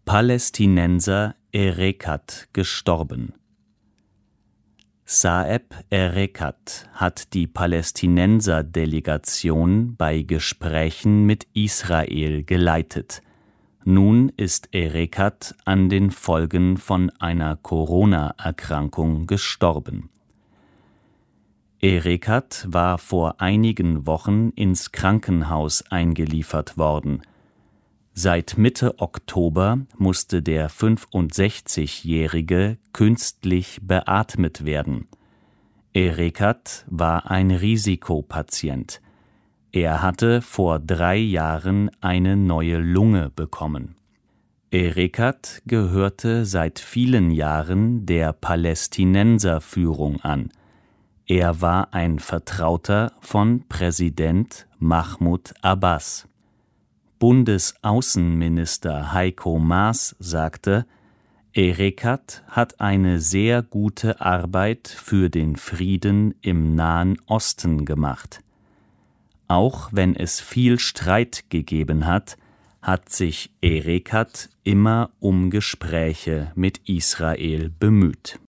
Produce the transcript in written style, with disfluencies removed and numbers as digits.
Palästinenser Erekat gestorben. Saeb Erekat hat die Palästinenser-Delegation bei Gesprächen mit Israel geleitet. Nun ist Erekat an den Folgen von einer Corona-Erkrankung gestorben. Erekat war vor einigen Wochen ins Krankenhaus eingeliefert worden. Seit Mitte Oktober musste der 65-Jährige künstlich beatmet werden. Erekat war ein Risikopatient. Er hatte vor 3 Jahren eine neue Lunge bekommen. Erekat gehörte seit vielen Jahren der Palästinenserführung an. Er war ein Vertrauter von Präsident Mahmoud Abbas. Bundesaußenminister Heiko Maas sagte, Erekat hat eine sehr gute Arbeit für den Frieden im Nahen Osten gemacht. Auch wenn es viel Streit gegeben hat, hat sich Erekat immer um Gespräche mit Israel bemüht.